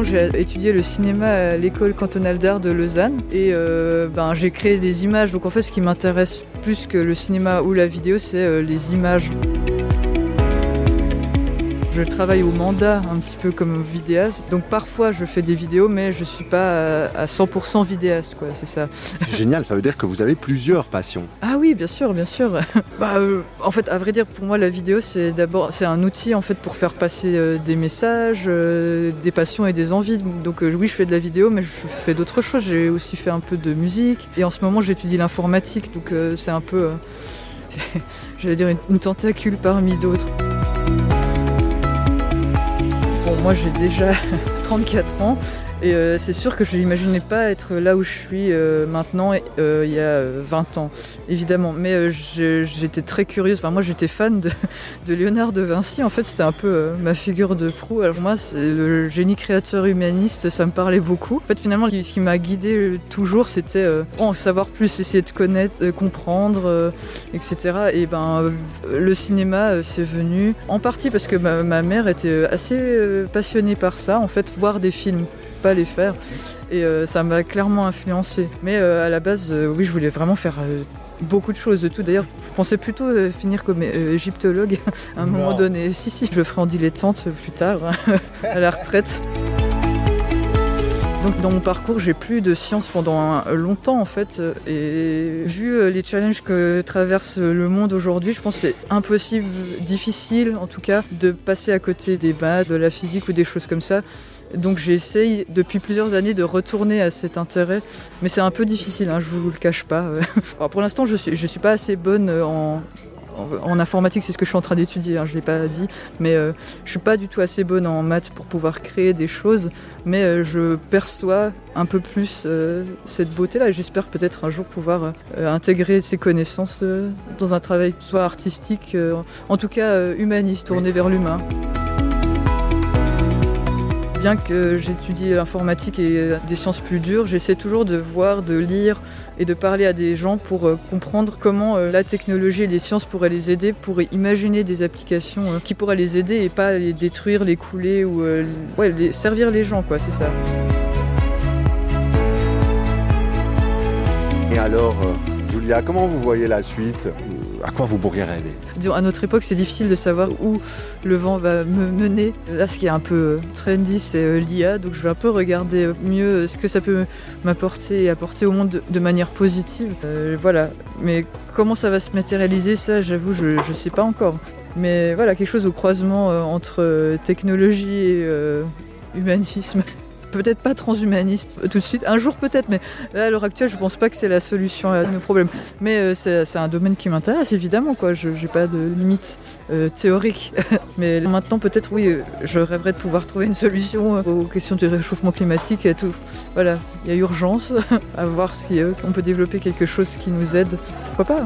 j'ai étudié le cinéma à l'école cantonale d'art de Lausanne et j'ai créé des images. Donc en fait, ce qui m'intéresse plus que le cinéma ou la vidéo, c'est les images. Je travaille au mandat un petit peu comme vidéaste, donc parfois je fais des vidéos mais je suis pas à 100% vidéaste, quoi, c'est ça. C'est génial, ça veut dire que vous avez plusieurs passions. Ah oui, bien sûr. En fait, à vrai dire, pour moi la vidéo c'est un outil en fait pour faire passer des messages, des passions et des envies. Donc oui, je fais de la vidéo mais je fais d'autres choses, j'ai aussi fait un peu de musique et en ce moment j'étudie l'informatique, donc c'est un peu, j'allais dire une tentacule parmi d'autres. Bon, moi j'ai déjà 34 ans et c'est sûr que je n'imaginais pas être là où je suis maintenant il y a 20 ans, évidemment. Mais j'étais très curieuse. Moi j'étais fan de Léonard de Vinci, en fait c'était un peu ma figure de proue. Alors moi c'est le génie créateur humaniste, ça me parlait beaucoup. En fait finalement ce qui m'a guidée toujours c'était en savoir plus, essayer de connaître, comprendre, etc. Et le cinéma c'est venu en partie parce que ma mère était assez passionnée par ça, en fait, voir des films, pas les faire, et ça m'a clairement influencé. Mais à la base, oui, je voulais vraiment faire beaucoup de choses, de tout. D'ailleurs, je pensais plutôt finir comme égyptologue à un moment donné. Si, je le ferai en dilettante plus tard, à la retraite. Donc dans mon parcours, j'ai plus de sciences pendant longtemps en fait, et vu les challenges que traverse le monde aujourd'hui, je pense que c'est impossible, difficile en tout cas, de passer à côté des maths, de la physique ou des choses comme ça. Donc j'essaye depuis plusieurs années de retourner à cet intérêt, mais c'est un peu difficile, je vous le cache pas. Alors, pour l'instant, je suis pas assez bonne en informatique, c'est ce que je suis en train d'étudier, je l'ai pas dit, mais je suis pas du tout assez bonne en maths pour pouvoir créer des choses, mais je perçois un peu plus cette beauté-là et j'espère peut-être un jour pouvoir intégrer ces connaissances dans un travail soit artistique, en tout cas humaniste, tourné vers l'humain. Bien que j'étudie l'informatique et des sciences plus dures, j'essaie toujours de voir, de lire et de parler à des gens pour comprendre comment la technologie et les sciences pourraient les aider, pourraient imaginer des applications qui pourraient les aider et pas les détruire, les couler ou servir les gens, quoi, c'est ça. Et alors, Julia, comment vous voyez la suite ? À quoi vous pourriez rêver ? Disons, à notre époque, c'est difficile de savoir où le vent va me mener. Là, ce qui est un peu trendy, c'est l'IA, donc je vais un peu regarder mieux ce que ça peut m'apporter et apporter au monde de manière positive. Voilà. Mais comment ça va se matérialiser, ça, j'avoue, je ne sais pas encore. Mais voilà, quelque chose au croisement entre technologie et humanisme. Peut-être pas transhumaniste tout de suite, un jour peut-être, mais là, à l'heure actuelle, je pense pas que c'est la solution à nos problèmes. Mais c'est un domaine qui m'intéresse, évidemment, quoi. Je n'ai pas de limite théorique. Mais maintenant, peut-être, oui, je rêverais de pouvoir trouver une solution aux questions du réchauffement climatique et tout. Voilà, il y a urgence à voir si on peut développer quelque chose qui nous aide. Pourquoi pas ?